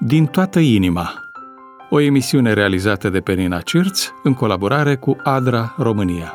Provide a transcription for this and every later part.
Din toată inima, o emisiune realizată de Penina Cirț în colaborare cu ADRA România.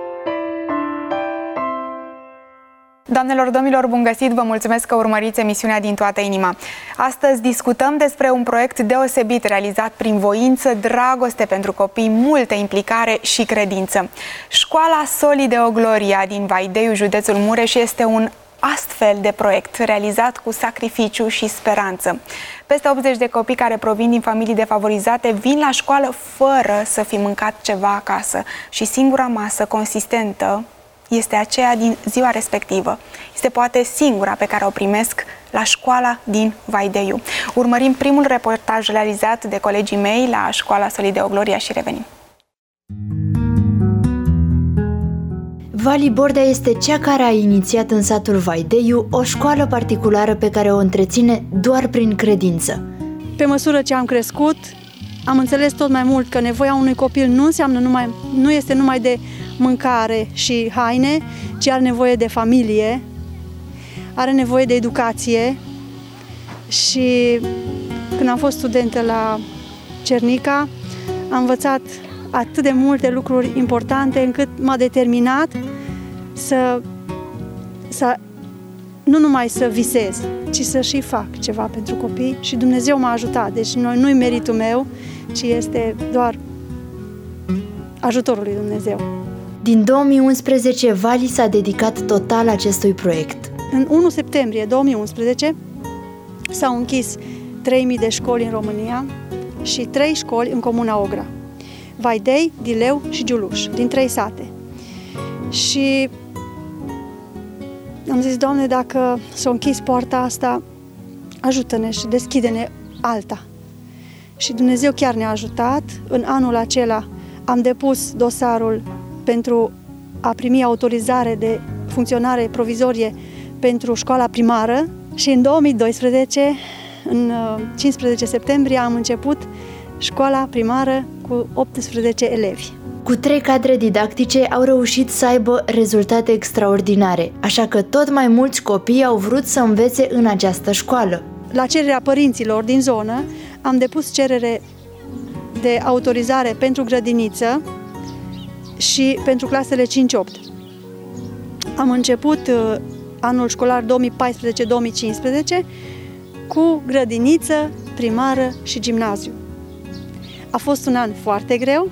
Doamnelor, domnilor, bun găsit! Vă mulțumesc că urmăriți emisiunea Din toată inima. Astăzi discutăm despre un proiect deosebit realizat prin voință, dragoste pentru copii, multă implicare și credință. Școala Soli Deo Gloria din Vaideiu, județul Mureș, este un astfel de proiect realizat cu sacrificiu și speranță. Peste 80 de copii care provin din familii defavorizate vin la școală fără să fi mâncat ceva acasă și singura masă consistentă este aceea din ziua respectivă. Este poate singura pe care o primesc la școala din Vaideiu. Urmărim primul reportaj realizat de colegii mei la școala Soli Deo Gloria și revenim. Vali Bordea este cea care a inițiat în satul Vaideiu o școală particulară pe care o întreține doar prin credință. Pe măsură ce am crescut, am înțeles tot mai mult că nevoia unui copil nu este numai de mâncare și haine, ci are nevoie de familie, are nevoie de educație. Și când am fost studentă la Cernica, am învățat atât de multe lucruri importante încât m-a determinat să nu numai să visez, ci să și fac ceva pentru copii și Dumnezeu m-a ajutat. Deci nu-i meritul meu, ci este doar ajutorul lui Dumnezeu. Din 2011, Vali s-a dedicat total acestui proiect. În 1 septembrie 2011 s-au închis 3000 de școli în România și 3 școli în comuna Ogra. Vaidei, Dileu și Giuluș, din 3 sate. Și am zis, Doamne, dacă s-a închis poarta asta, ajută-ne și deschide-ne alta. Și Dumnezeu chiar ne-a ajutat. În anul acela am depus dosarul pentru a primi autorizare de funcționare provizorie pentru școala primară și în 2012, în 15 septembrie, am început școala primară cu 18 elevi. Cu 3 cadre didactice au reușit să aibă rezultate extraordinare, așa că tot mai mulți copii au vrut să învețe în această școală. La cererea părinților din zonă am depus cerere de autorizare pentru grădiniță și pentru clasele 5-8. Am început anul școlar 2014-2015 cu grădiniță, primară și gimnaziu. A fost un an foarte greu,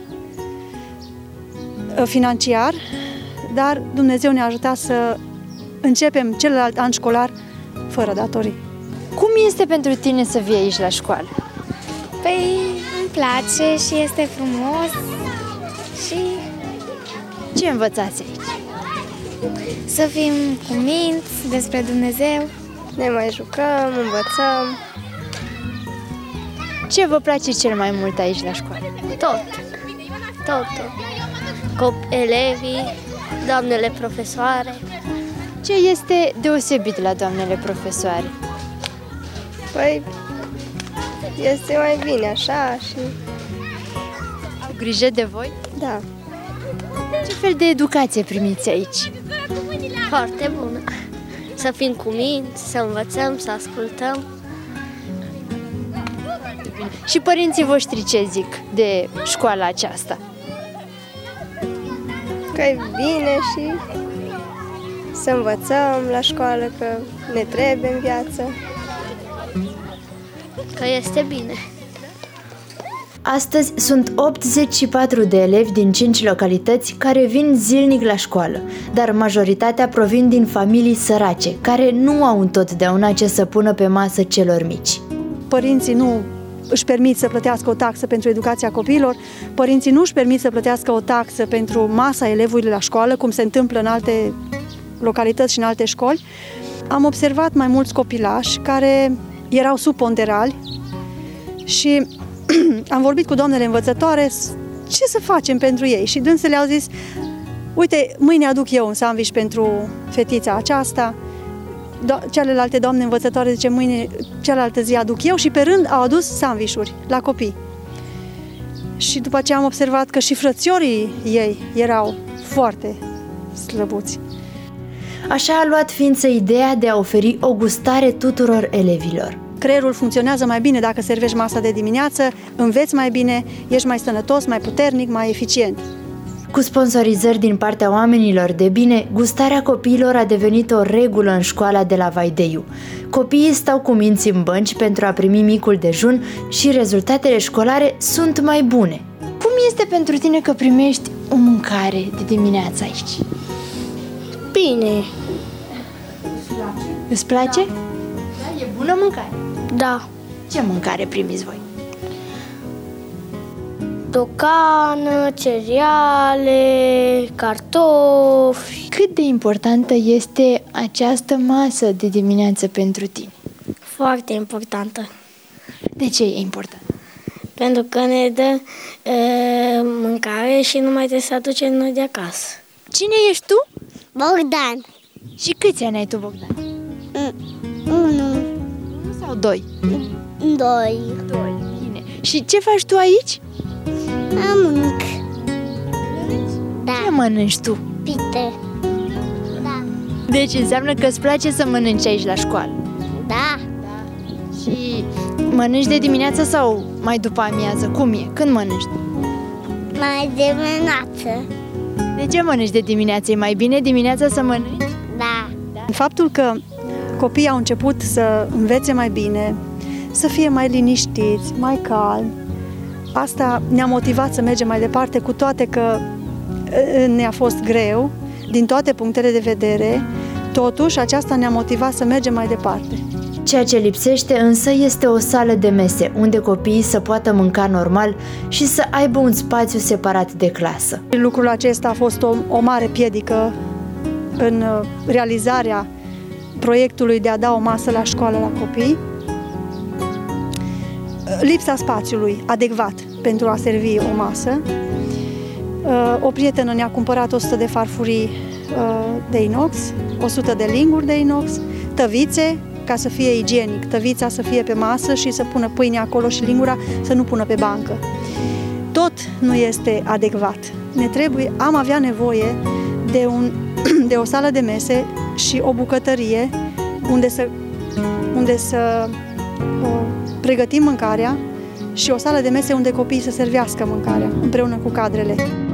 financiar, dar Dumnezeu ne-a ajutat să începem celălalt an școlar fără datorii. Cum este pentru tine să vii aici la școală? Păi îmi place și este frumos și... Ce învățați aici? Să fim cuminți despre Dumnezeu. Ne mai jucăm, învățăm. Ce vă place cel mai mult aici la școală? Totul. Elevii, doamnele profesoare. Ce este deosebit la doamnele profesoare? Păi, este mai bine așa și... Au grijă de voi? Da. Ce fel de educație primiți aici? Foarte bună. Să fim cuminți, să învățăm, să ascultăm. Și părinții voștri ce zic de școala aceasta? Că e bine și să învățăm la școală, că ne trebuie în viață. Că este bine. Astăzi sunt 84 de elevi din 5 localități care vin zilnic la școală, dar majoritatea provin din familii sărace, care nu au întotdeauna ce să pună pe masă celor mici. Părinții nu își permit să plătească o taxă pentru educația copiilor, părinții nu își permit să plătească o taxă pentru masa elevului la școală, cum se întâmplă în alte localități și în alte școli. Am observat mai mulți copilași care erau subponderali și am vorbit cu doamnele învățătoare ce să facem pentru ei și dânsele au zis, uite, mâine aduc eu un sandwich pentru fetița aceasta, celelalte doamne învățătoare zice, mâine, cealaltă zi aduc eu și pe rând au adus sandwich-uri la copii. Și după aceea am observat că și frățiorii ei erau foarte slăbuți. Așa a luat ființă ideea de a oferi o gustare tuturor elevilor. creierul funcționează mai bine dacă servești masa de dimineață, înveți mai bine, ești mai sănătos, mai puternic, mai eficient. Cu sponsorizări din partea oamenilor de bine, gustarea copiilor a devenit o regulă în școala de la Vaideiu. Copiii stau cu minți în bănci pentru a primi micul dejun și rezultatele școlare sunt mai bune. Cum este pentru tine că primești o mâncare de dimineață aici? Bine. Îți place? Da, e bună mâncare? Da. Ce mâncare primiți voi? Tocană, cereale, cartofi. Cât de importantă este această masă de dimineață pentru tine? Foarte importantă. De ce e important? Pentru că ne dă mâncare și nu mai trebuie să aducem noi de acasă. Cine ești tu? Bogdan. Și câți ani ai tu, Bogdan? 1, Sau 2? 2. Bine. Și ce faci tu aici? Mănânc. Da. Ce mănânci tu? Pite. Da. Deci înseamnă că îți place să mănânci aici la școală. Da. Și mănânci de dimineață sau mai după amiază? Cum e? Când mănânci? Mai dimineață. De ce mănânci de dimineață? E mai bine dimineața să mănânci? Da. Faptul că copiii au început să învețe mai bine, să fie mai liniștiți, mai calmi, asta ne-a motivat să mergem mai departe, cu toate că ne-a fost greu, din toate punctele de vedere, totuși aceasta ne-a motivat să mergem mai departe. Ceea ce lipsește însă este o sală de mese, unde copiii să poată mânca normal și să aibă un spațiu separat de clasă. Lucrul acesta a fost o mare piedică în realizarea proiectului de a da o masă la școală la copii. Lipsa spațiului adecvat pentru a servi o masă. O prietenă ne-a cumpărat 100 de farfurii de inox, 100 de linguri de inox, tăvițe, ca să fie igienic, tăvița să fie pe masă și să pună pâine acolo și lingura să nu pună pe bancă. Tot nu este adecvat. Am avea nevoie de o sală de mese și o bucătărie unde să pregătim mâncarea și o sală de mese unde copiii să servească mâncarea împreună cu cadrele.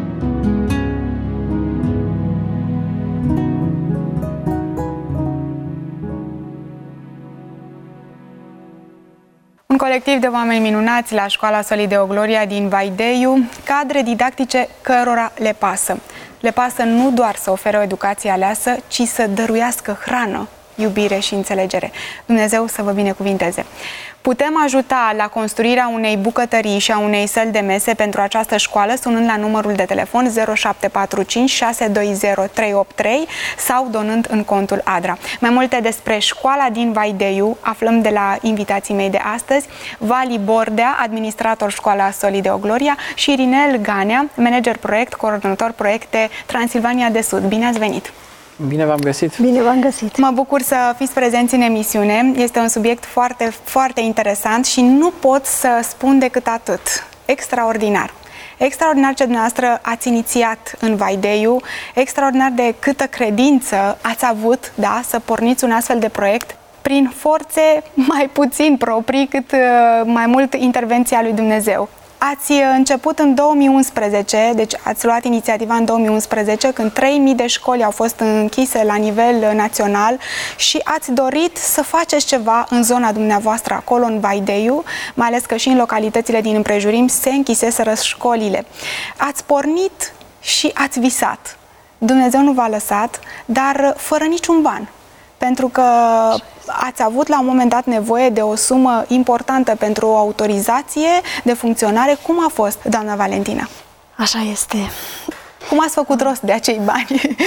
Un colectiv de oameni minunați la Școala Solideo Gloria din Vaideiu, cadre didactice cărora le pasă. Le pasă nu doar să ofere o educație aleasă, ci să dăruiască hrană, iubire și înțelegere. Dumnezeu să vă binecuvinteze! Putem ajuta la construirea unei bucătării și a unei săli de mese pentru această școală sunând la numărul de telefon 0745 620 383 sau donând în contul ADRA. Mai multe despre școala din Vaideiu aflăm de la invitații mei de astăzi, Vali Bordea, administrator școala Solideo Gloria, și Irinel Ganea, manager proiect, coordonator proiecte Transilvania de Sud. Bine ați venit! Bine v-am găsit! Bine v-am găsit! Mă bucur să fiți prezenți în emisiune. Este un subiect foarte, foarte interesant și nu pot să spun decât atât. Extraordinar! Extraordinar ce dumneavoastră ați inițiat în Vaideiu, extraordinar de câtă credință ați avut, da, să porniți un astfel de proiect prin forțe mai puțin proprii, cât mai mult intervenția lui Dumnezeu. Ați început în 2011, deci ați luat inițiativa în 2011, când 3000 de școli au fost închise la nivel național și ați dorit să faceți ceva în zona dumneavoastră, acolo în Vaideiu, mai ales că și în localitățile din împrejurim se închiseseră școlile. Ați pornit și ați visat. Dumnezeu nu v-a lăsat, dar fără niciun ban. Pentru că ați avut la un moment dat nevoie de o sumă importantă pentru o autorizație de funcționare. Cum a fost, doamna Valentina? Așa este. Cum ați făcut rost de acei bani?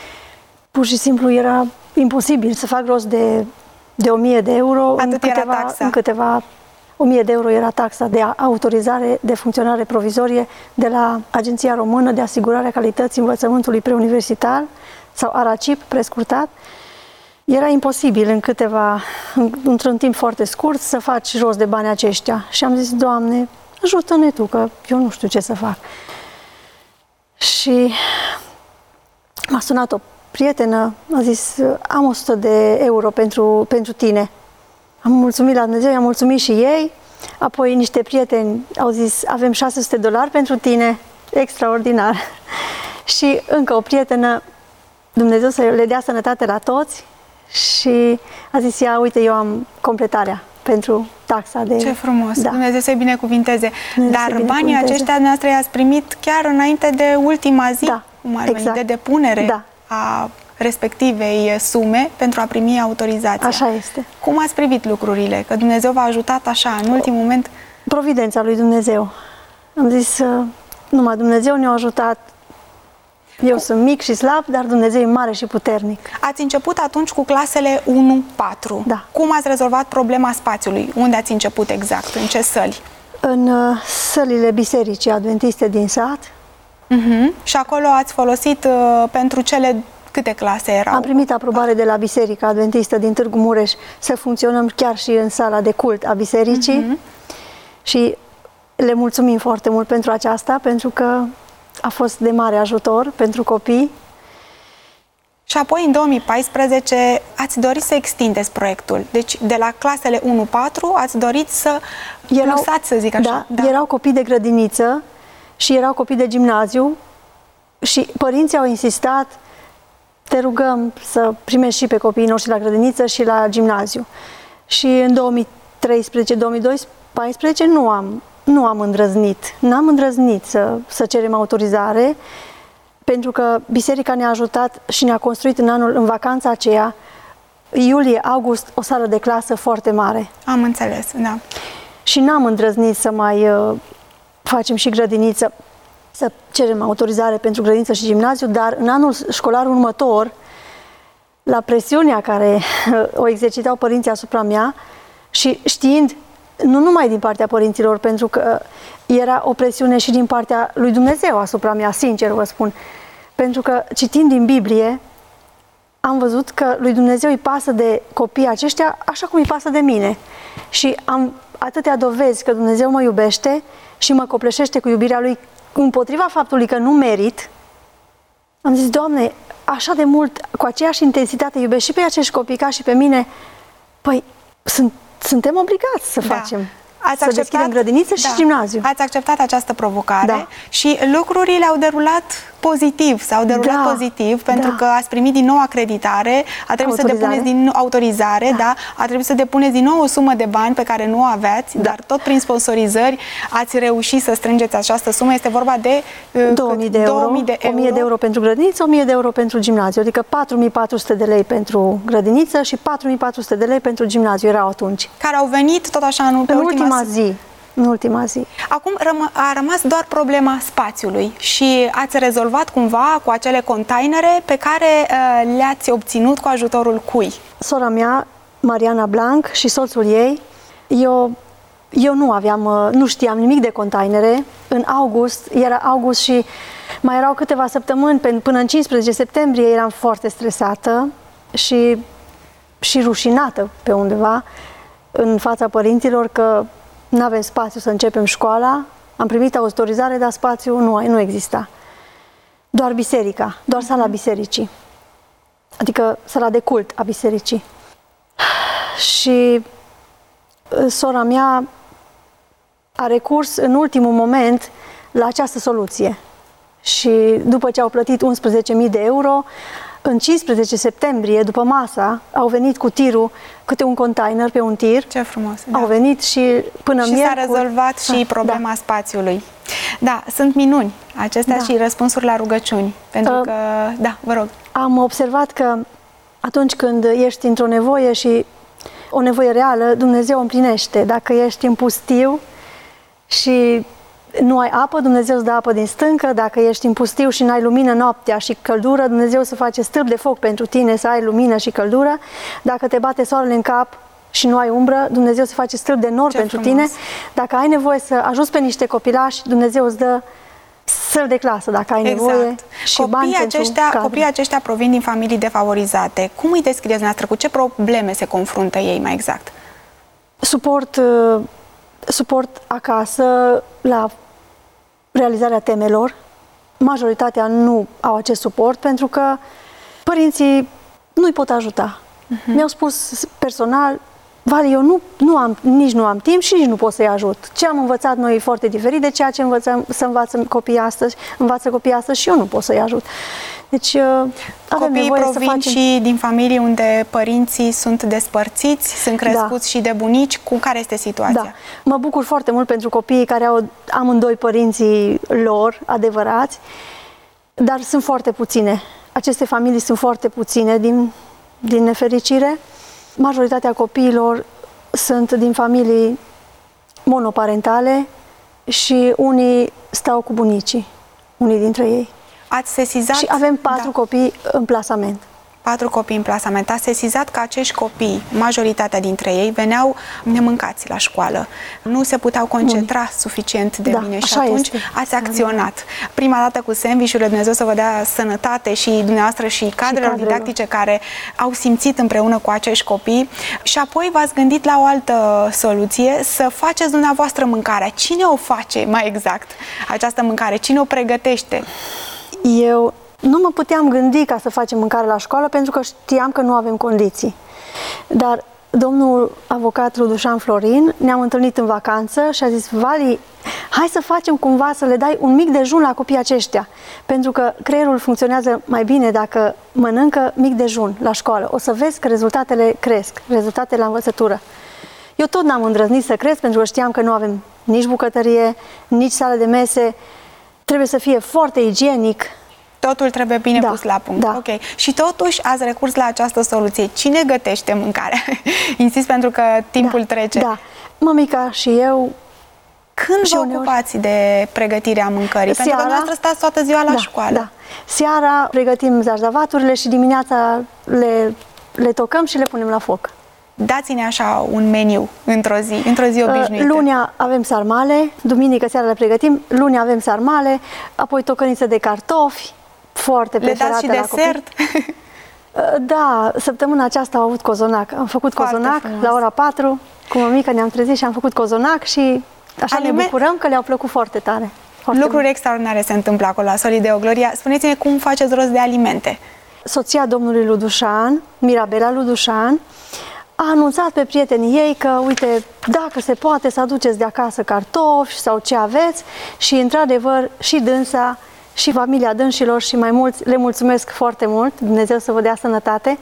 Pur și simplu era imposibil să fac rost de 1000 de euro. Atât era taxa? În câteva 1000 de euro era taxa de autorizare de funcționare provizorie de la Agenția Română de Asigurare a Calității Învățământului Preuniversitar, sau ARACIP, prescurtat. Era imposibil într-un timp foarte scurt să faci rost de banii aceștia. Și am zis, Doamne, ajută-ne Tu, că eu nu știu ce să fac. Și m-a sunat o prietenă, a zis, am 100 de euro pentru tine. Am mulțumit la Dumnezeu, i-am mulțumit și ei. Apoi niște prieteni au zis, avem $600 pentru tine, extraordinar. Și încă o prietenă, Dumnezeu să le dea sănătate la toți, și a zis ea, uite, eu am completarea pentru taxa de... Ce frumos! Da. Dumnezeu să-i binecuvinteze. Dumnezeu Dar să-i banii binecuvinteze. aceștia noastre i-ați primit chiar înainte de ultima zi, Da, cum ar veni, exact. de depunere Da. a respectivei sume pentru a primi autorizația. Așa este. Cum ați privit lucrurile? Că Dumnezeu v-a ajutat așa, în ultimul moment? Providența lui Dumnezeu. Am zis, numai Dumnezeu ne-a ajutat. Eu sunt mic și slab, dar Dumnezeu e mare și puternic. Ați început atunci cu clasele 1-4. Da. Cum ați rezolvat problema spațiului? Unde ați început exact? În ce săli? În sălile bisericii adventiste din sat. Și acolo ați folosit pentru cele câte clase erau? Am primit aprobare de la Biserica Adventistă din Târgu Mureș să funcționăm chiar și în sala de cult a bisericii. Și le mulțumim foarte mult pentru aceasta, pentru că a fost de mare ajutor pentru copii. Și apoi, în 2014, ați dorit să extindeți proiectul. Deci, de la clasele 1-4, ați dorit să plusați, să zic așa. Da, erau copii de grădiniță și erau copii de gimnaziu și părinții au insistat, te rugăm să primești și pe copiii noștri la grădiniță și la gimnaziu. Și în 2013-2014 nu am îndrăznit. N-am îndrăznit să cerem autorizare, pentru că biserica ne-a ajutat și ne-a construit în vacanța aceea, iulie-august, o sală de clasă foarte mare. Am înțeles, da. Și n-am îndrăznit să mai facem și grădiniță, să cerem autorizare pentru grădiniță și gimnaziu, dar în anul școlar următor, la presiunea care o exercitau părinții asupra mea și știind, nu numai din partea părinților, pentru că era o presiune și din partea lui Dumnezeu asupra mea, sincer vă spun, pentru că citind din Biblie, am văzut că lui Dumnezeu îi pasă de copiii aceștia așa cum îi pasă de mine. Și am atâtea dovezi că Dumnezeu mă iubește și mă copleșește cu iubirea Lui împotriva faptului că nu merit. Am zis, Doamne, așa de mult, cu aceeași intensitate iubești și pe acești copii ca și pe mine, păi suntem obligați să facem. Să deschidem grădiniță și gimnaziu. Ați acceptat această provocare, Da. Și lucrurile au derulat pozitiv, pozitiv, pentru că ați primit din nou acreditare, a trebuit să depuneți din nou autorizare, a trebuit să depuneți din nou o sumă de bani pe care nu o aveați, dar tot prin sponsorizări ați reușit să strângeți această sumă. Este vorba de 2000 de euro, 1000 de euro pentru grădiniță, 1000 de euro pentru gimnaziu, adică 4400 de lei pentru grădiniță și 4400 de lei pentru gimnaziu erau atunci. Care au venit tot așa în ultima zi. Acum a rămas doar problema spațiului și ați rezolvat cumva cu acele containere pe care le-ați obținut cu ajutorul cui? Sora mea, Mariana Blanc, și soțul ei. Eu nu știam nimic de containere. În august, era august și mai erau câteva săptămâni până în 15 septembrie, eram foarte stresată și rușinată pe undeva în fața părinților că nu avem spațiu să începem școala. Am primit autorizare, dar spațiu nu exista. Doar biserica, doar sala bisericii. Adică sala de cult a bisericii. Și sora mea a recurs în ultimul moment la această soluție. Și după ce au plătit 11.000 de euro, în 15 septembrie, după masa, au venit cu tirul, câte un container pe un tir. Ce frumos! Au venit și până miercuri... s-a rezolvat și problema spațiului. Da, sunt minuni acestea și răspunsuri la rugăciuni. Pentru că, vă rog. Am observat că atunci când ești într-o nevoie și o nevoie reală, Dumnezeu o împlinește. Dacă ești în pustiu și nu ai apă, Dumnezeu îți dă apă din stâncă. Dacă ești în pustiu și n-ai lumină noaptea și căldură, Dumnezeu să face stâlp de foc pentru tine, să ai lumină și căldură. Dacă te bate soarele în cap și nu ai umbră, Dumnezeu să face stâlp de nor pentru tine. Dacă ai nevoie să ajuți pe niște copilași, Dumnezeu îți dă săli de clasă, dacă ai nevoie, și bani pentru cadre. Copiii aceștia provin din familii defavorizate. Cum îi descrieți dumneavoastră? Cu ce probleme se confruntă ei mai exact? Suport acasă la realizarea temelor. Majoritatea nu au acest suport pentru că părinții nu îi pot ajuta. Mi-au spus personal, Vali, eu nici nu am timp și nici nu pot să-i ajut. Ce am învățat noi e foarte diferit de ceea ce învață copiii astăzi și eu nu pot să-i ajut. Deci avem nevoie să facem... și din familii unde părinții sunt despărțiți, sunt crescuți și de bunici, cu care este situația? Da. Mă bucur foarte mult pentru copiii care au amândoi părinții lor adevărați, dar sunt foarte puține. Aceste familii sunt foarte puține din nefericire. Majoritatea copiilor sunt din familii monoparentale și unii stau cu bunicii, unii dintre ei. Ați sesizat... Și avem 4 copii în plasament. 4 copii în plasament. Ați sesizat că acești copii, majoritatea dintre ei, veneau nemâncați la școală. Nu se puteau concentra suficient de bine și atunci ați acționat. Prima dată cu sandwich-urile, Dumnezeu să vă dea sănătate și dumneavoastră și cadrelor didactice care au simțit împreună cu acești copii și apoi v-ați gândit la o altă soluție, să faceți dumneavoastră mâncarea. Cine o face mai exact această mâncare? Cine o pregătește? Eu nu mă puteam gândi ca să facem mâncare la școală pentru că știam că nu avem condiții. Dar domnul avocat Ludușan Florin ne-am întâlnit în vacanță și a zis: Vali, hai să facem cumva să le dai un mic dejun la copiii aceștia, pentru că creierul funcționează mai bine dacă mănâncă mic dejun la școală. O să vezi că rezultatele cresc, rezultatele la învățătură. Eu tot n-am îndrăznit să cresc pentru că știam că nu avem nici bucătărie, nici sală de mese, trebuie să fie foarte igienic. Totul trebuie bine pus la punct. Da. Ok. Și totuși ați recurs la această soluție. Cine gătește mâncarea? Insist pentru că timpul trece. Da. Mămica și eu. Când vă ocupați de pregătirea mâncării? Pentru că dumneavoastră stați toată ziua la școală. Da. Seara pregătim zarjavaturile și dimineața le tocăm și le punem la foc. Dați-ne așa un meniu într-o zi obișnuită. Lunea avem sarmale, duminică seara le pregătim, luni avem sarmale, apoi tocăniță de cartofi, foarte preferate la copii. Le dați și desert? Da, săptămâna aceasta am avut cozonac. Am făcut cozonac la ora 4, cu mămica ne-am trezit și am făcut cozonac și așa ne bucurăm că le-au plăcut foarte tare. Lucruri extraordinare se întâmplă acolo la Solideo Gloria. Spuneți-ne cum faceți rost de alimente. Soția domnului Ludușan, Mirabela Ludușan, a anunțat pe prietenii ei că, uite, dacă se poate să aduceți de acasă cartofi sau ce aveți și, într-adevăr, și dânsa și familia dânșilor și mai mulți, le mulțumesc foarte mult, Dumnezeu să vă dea sănătate,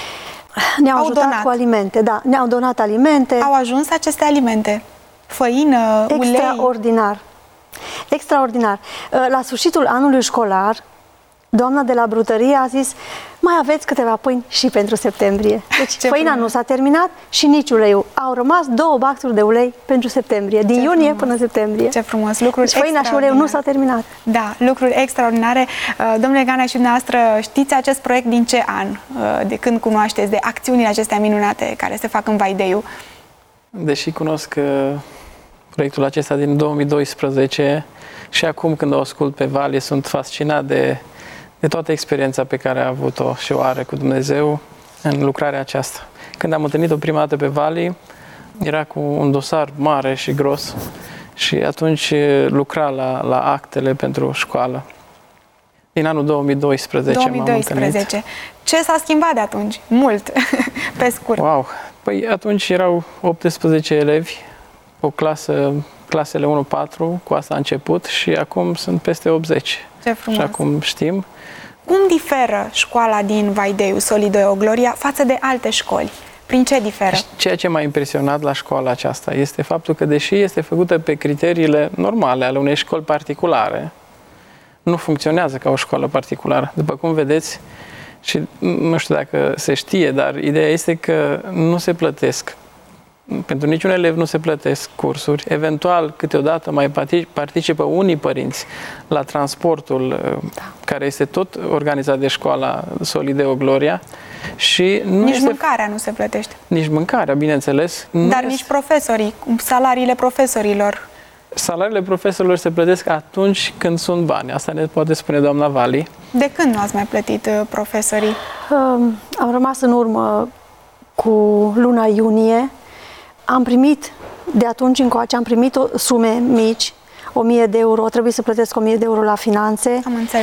ne-au ajutat cu alimente. Da, ne-au donat alimente. Au ajuns aceste alimente? Făină, ulei? Extraordinar. Extraordinar. La sfârșitul anului școlar, doamna de la brutărie a zis: mai aveți câteva pâini și pentru septembrie. Deci făina nu s-a terminat și nici uleiul. Au rămas 2 bacturi de ulei pentru septembrie, din iunie până septembrie. Ce frumos, lucruri deci făina și uleiul nu s-a terminat. Da, lucruri extraordinare. Domnule Ganea, și dumneavoastră știți acest proiect din ce an? De când cunoașteți de acțiunile acestea minunate care se fac în Vaideiu? Deși cunosc proiectul acesta din 2012 și acum când o ascult pe Vali sunt fascinat de toată experiența pe care a avut-o și o are cu Dumnezeu în lucrarea aceasta. Când am întâlnit-o prima dată pe Vali, era cu un dosar mare și gros și atunci lucra la actele pentru școală. Din anul 2012 m-am întâlnit. Ce s-a schimbat de atunci? Mult, pe scurt. Wow! Păi atunci erau 18 elevi, o clasele 1-4, cu asta a început și acum sunt peste 80. Ce frumos! Și acum știm. Cum diferă școala din Vaideiu, Solideo Gloria, față de alte școli? Prin ce diferă? Ceea ce m-a impresionat la școala aceasta este faptul că, deși este făcută pe criteriile normale ale unei școli particulare, nu funcționează ca o școală particulară. După cum vedeți, și nu știu dacă se știe, dar ideea este că nu se plătesc. Pentru niciun elev nu se plătesc cursuri. Eventual, câteodată mai participă unii părinți la transportul care este tot organizat de școala Solideo Gloria. Și nici mâncarea nu se plătește. Nici mâncarea, bineînțeles. Dar nici profesorii, salariile profesorilor. Salariile profesorilor se plătesc atunci când sunt bani. Asta ne poate spune doamna Vali. De când nu ați mai plătit profesorii? Am rămas în urmă cu luna iunie. Am primit, de atunci încoace, am primit sume mici, 1000 de euro, trebuie să plătesc 1000 de euro la finanțe. Am înțeles.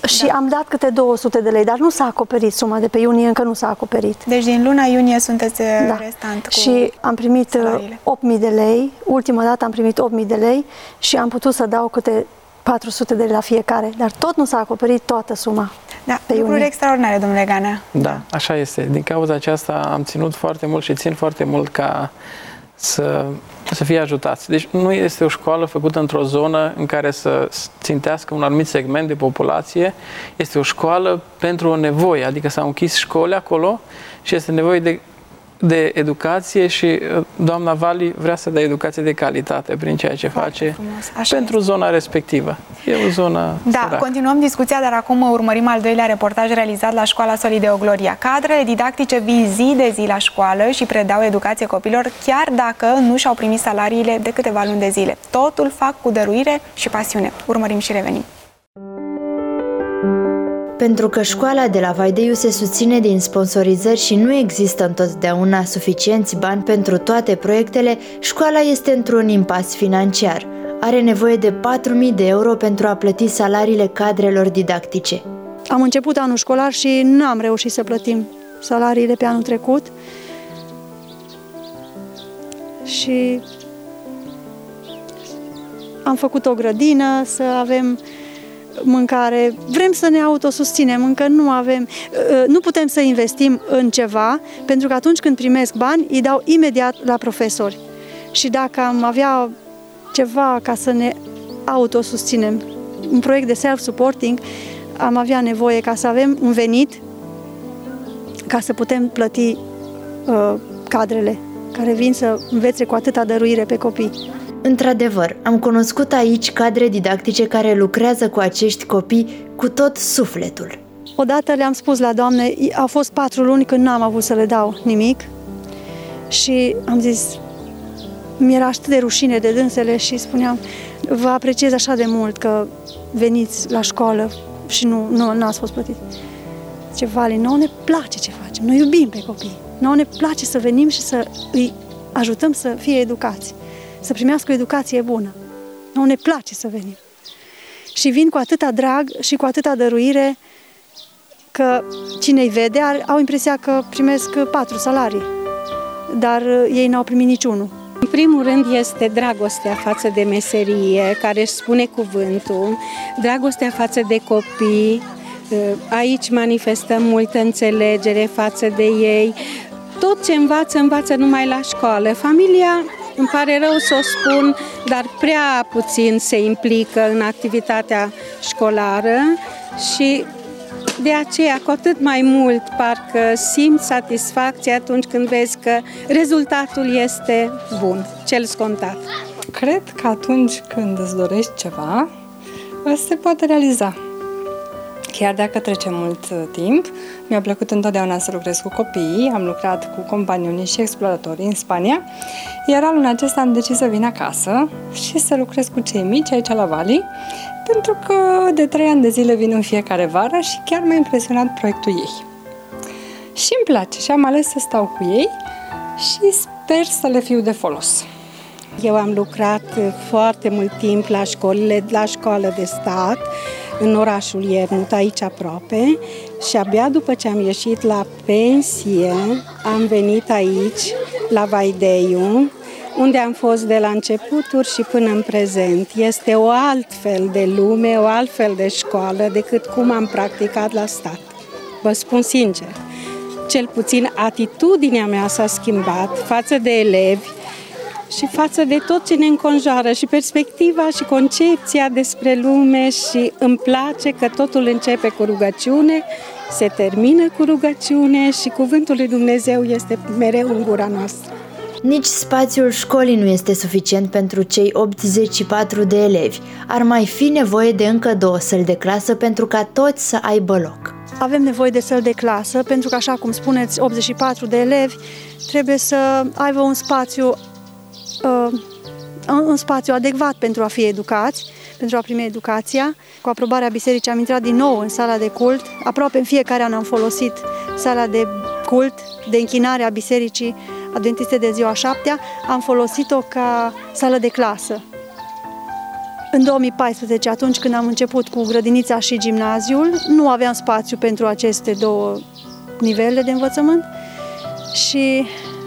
Și am dat câte 200 de lei, dar nu s-a acoperit suma de pe iunie, încă nu s-a acoperit. Deci din luna iunie sunteți restant cu Și am primit salariile. 8.000 de lei, ultima dată am primit 8.000 de lei și am putut să dau câte 400 de lei la fiecare, dar tot nu s-a acoperit toată suma. Da, pe lucruri iunie. extraordinare, domnule Ganea. Da, așa este. Din cauza aceasta am ținut foarte mult și țin foarte mult ca să fie ajutați. Deci nu este o școală făcută într-o zonă în care să țintească un anumit segment de populație. Este o școală pentru o nevoie, adică s-au închis școli acolo și este nevoie de educație și doamna Vali vrea să dea educație de calitate prin ceea ce face pentru zona respectivă. E o zonă săracă. Continuăm discuția, dar acum urmărim al doilea reportaj realizat la școala Solideo Gloria. Cadrele didactice vin zi de zi la școală și predau educație copilor, chiar dacă nu și-au primit salariile de câteva luni de zile. Totul fac cu dăruire și pasiune. Urmărim și revenim. Pentru că școala de la Vaideiu se susține din sponsorizări și nu există întotdeauna suficienți bani pentru toate proiectele, școala este într-un impas financiar. Are nevoie de 4.000 de euro pentru a plăti salariile cadrelor didactice. Am început anul școlar și nu am reușit să plătim salariile pe anul trecut. Și am făcut o grădină, să avem mâncare, vrem să ne autosusținem, încă nu avem, nu putem să investim în ceva, pentru că atunci când primesc bani, îi dau imediat la profesori. Și dacă am avea ceva ca să ne autosusținem, un proiect de self-supporting, am avea nevoie ca să avem un venit, ca să putem plăti cadrele care vin să învețe cu atâta dăruire pe copii. Într-adevăr, am cunoscut aici cadre didactice care lucrează cu acești copii cu tot sufletul. Odată le-am spus la doamne, au fost 4 luni când n-am avut să le dau nimic și am zis, mi-era atât de rușine de dânsele și spuneam, vă apreciez așa de mult că veniți la școală și nu ați fost plătit. Zice, Vali, nouă ne place ce facem, noi iubim pe copii, nouă ne place să venim și să îi ajutăm să fie educați, să primească o educație bună. Nouă ne place să venim. Și vin cu atâta drag și cu atâta dăruire că cine-i vede au impresia că primesc 4 salarii, dar ei n-au primit niciunul. În primul rând este dragostea față de meserie, care își spune cuvântul, dragostea față de copii, aici manifestăm multă înțelegere față de ei. Tot ce învață numai la școală. Familia, îmi pare rău să o spun, dar prea puțin se implică în activitatea școlară și de aceea, cu atât mai mult, parcă simți satisfacție atunci când vezi că rezultatul este bun, cel scontat. Cred că atunci când îți dorești ceva, se poate realiza. Chiar dacă trece mult timp, mi-a plăcut întotdeauna să lucrez cu copiii, am lucrat cu companioni și exploratori în Spania, iar anul acesta am decis să vin acasă și să lucrez cu cei mici aici la Vali, pentru că de 3 ani de zile vin în fiecare vară și chiar m-a impresionat proiectul ei. Și îmi place și am ales să stau cu ei și sper să le fiu de folos. Eu am lucrat foarte mult timp la școală de stat, în orașul Iernut, aici aproape, și abia după ce am ieșit la pensie, am venit aici, la Vaideiu, unde am fost de la începuturi și până în prezent. Este o altfel de lume, o altfel de școală decât cum am practicat la stat. Vă spun sincer, cel puțin atitudinea mea s-a schimbat față de elevi și față de tot ce ne înconjoară și perspectiva și concepția despre lume și îmi place că totul începe cu rugăciune, se termină cu rugăciune și cuvântul lui Dumnezeu este mereu în gura noastră. Nici spațiul școlii nu este suficient pentru cei 84 de elevi. Ar mai fi nevoie de încă 2 săli de clasă pentru ca toți să aibă loc. Avem nevoie de săli de clasă pentru că, așa cum spuneți, 84 de elevi trebuie să aibă un spațiu adecvat pentru a fi educați, pentru a primi educația. Cu aprobarea bisericii am intrat din nou în sala de cult. Aproape în fiecare an am folosit sala de cult, de închinare a bisericii Adventiste de ziua 7-a. Am folosit-o ca sală de clasă. În 2014, atunci când am început cu grădinița și gimnaziul, nu aveam spațiu pentru aceste două nivele de învățământ și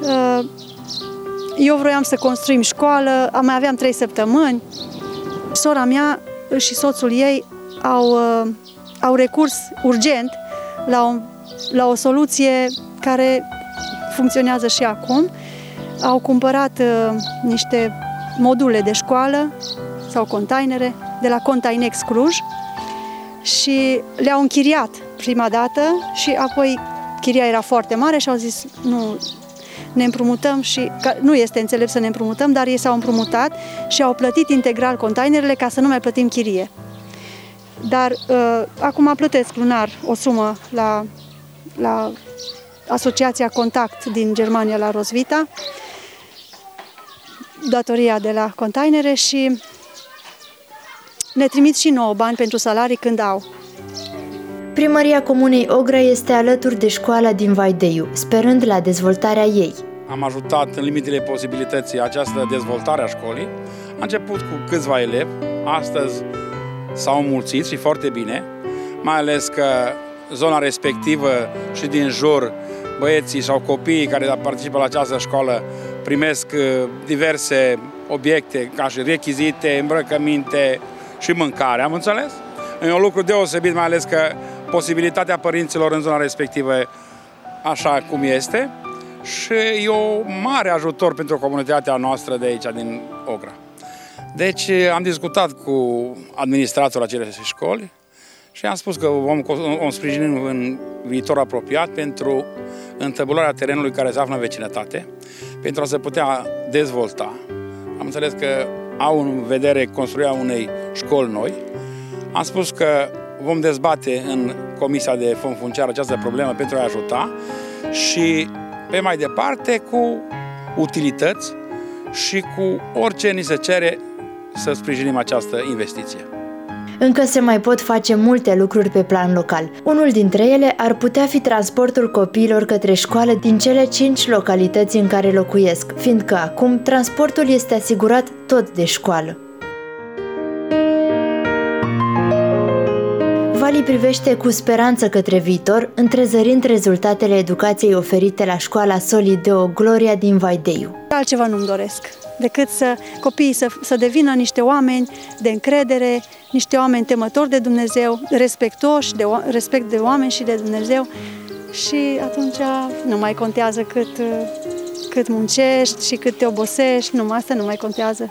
eu vroiam să construim școală, mai aveam 3 săptămâni. Sora mea și soțul ei au recurs urgent la o soluție care funcționează și acum. Au cumpărat niște module de școală sau containere de la Containex Cluj și le-au închiriat prima dată și apoi chiria era foarte mare și au zis nu, ne împrumutăm și nu este înțelept să ne împrumutăm, dar ei s-au împrumutat și au plătit integral containerele ca să nu mai plătim chirie. Dar acum plătesc lunar o sumă la Asociația Contact din Germania, la Rosvita, datoria de la containere și ne trimit și nouă bani pentru salarii când au. Primăria Comunei Ogra este alături de școala din Vaideiu, sperând la dezvoltarea ei. Am ajutat în limitele posibilității această dezvoltare a școlii. A început cu câțiva elevi, astăzi s-au înmulțit și foarte bine, mai ales că zona respectivă și din jur, băieții sau copiii care participă la această școală primesc diverse obiecte, ca și rechizite, îmbrăcăminte și mâncare, am înțeles? E un lucru deosebit, mai ales că posibilitatea părinților în zona respectivă așa cum este și e o mare ajutor pentru comunitatea noastră de aici, din Ogra. Deci am discutat cu administratorul acelei școli și am spus că vom sprijini în viitor apropiat pentru întăbularea terenului care se află în vecinătate, pentru a se putea dezvolta. Am înțeles că au în vedere construirea unei școli noi. Am spus că vom dezbate în Comisia de Fond Funciar această problemă pentru a ajuta și pe mai departe cu utilități și cu orice ni se cere să sprijinim această investiție. Încă se mai pot face multe lucruri pe plan local. Unul dintre ele ar putea fi transportul copiilor către școală din cele 5 localități în care locuiesc, fiindcă acum transportul este asigurat tot de școală. Vali privește cu speranță către viitor, întrezărind rezultatele educației oferite la școala Solideo Gloria din Vaideiu. Altceva nu-mi doresc decât copiii să devină niște oameni de încredere, niște oameni temători de Dumnezeu, respectoși, respect de oameni și de Dumnezeu și atunci nu mai contează cât muncești și cât te obosești, numai asta nu mai contează.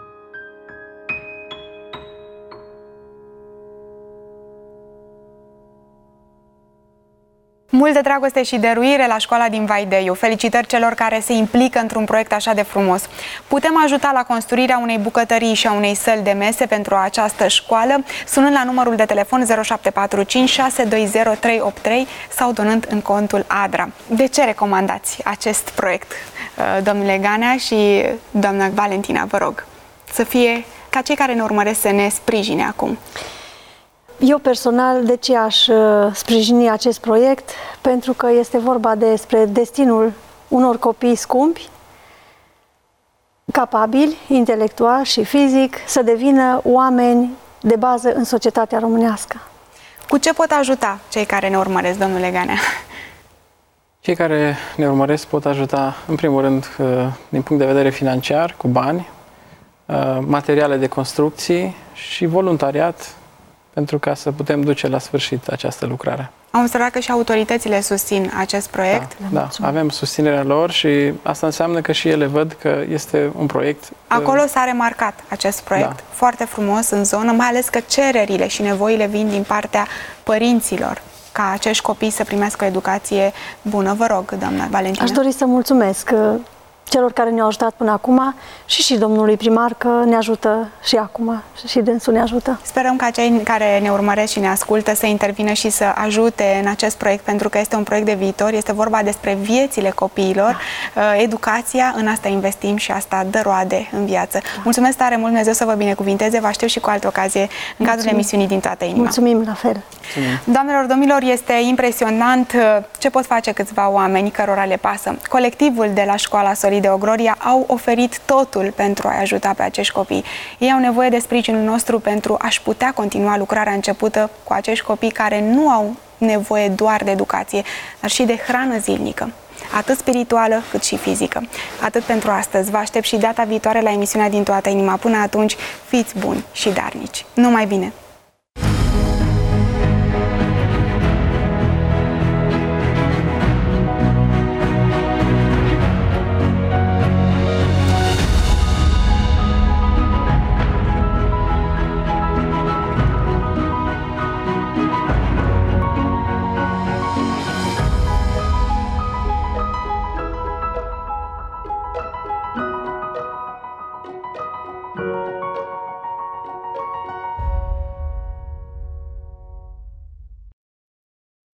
Multă dragoste și dăruire la școala din Vaideiu. Felicitări celor care se implică într-un proiect așa de frumos. Putem ajuta la construirea unei bucătării și a unei săli de mese pentru această școală, sunând la numărul de telefon 0745 620 383 sau donând în contul ADRA. De ce recomandați acest proiect, domnule Ganea și doamna Valentina, vă rog, să fie ca cei care ne urmăresc să ne sprijine acum? Eu personal, de ce aș sprijini acest proiect? Pentru că este vorba despre destinul unor copii scumpi, capabili, intelectual și fizic, să devină oameni de bază în societatea românească. Cu ce pot ajuta cei care ne urmăresc, domnule Ganea? Cei care ne urmăresc pot ajuta, în primul rând, din punct de vedere financiar, cu bani, materiale de construcții și voluntariat, pentru ca să putem duce la sfârșit această lucrare. Am observat că și autoritățile susțin acest proiect. Da, avem susținerea lor și asta înseamnă că și ele văd că este un proiect. Acolo s-a remarcat acest proiect, foarte frumos în zonă, mai ales că cererile și nevoile vin din partea părinților ca acești copii să primească o educație bună. Vă rog, doamna Valentina. Aș dori să mulțumesc celor care ne-au ajutat până acum și domnului primar că ne ajută și acum și dânsul ne ajută. Sperăm ca cei care ne urmăresc și ne ascultă să intervină și să ajute în acest proiect, pentru că este un proiect de viitor, este vorba despre viețile copiilor, educația, în asta investim și asta dă roade în viață. Mulțumesc tare mult, Dumnezeu să vă binecuvinteze, vă aștept și cu altă ocazie în cadrul emisiunii Din Toată Inima. Mulțumim, la fel. Doamnelor, domnilor, este impresionant ce pot face câțiva oameni cărora le pasă. Colectivul de la școala Solideo Video Gloria au oferit totul pentru a-i ajuta pe acești copii. Ei au nevoie de sprijinul nostru pentru a-și putea continua lucrarea începută cu acești copii care nu au nevoie doar de educație, dar și de hrană zilnică, atât spirituală cât și fizică. Atât pentru astăzi. Vă aștept și data viitoare la emisiunea Din Toată Inima. Până atunci, fiți buni și darnici. Numai bine!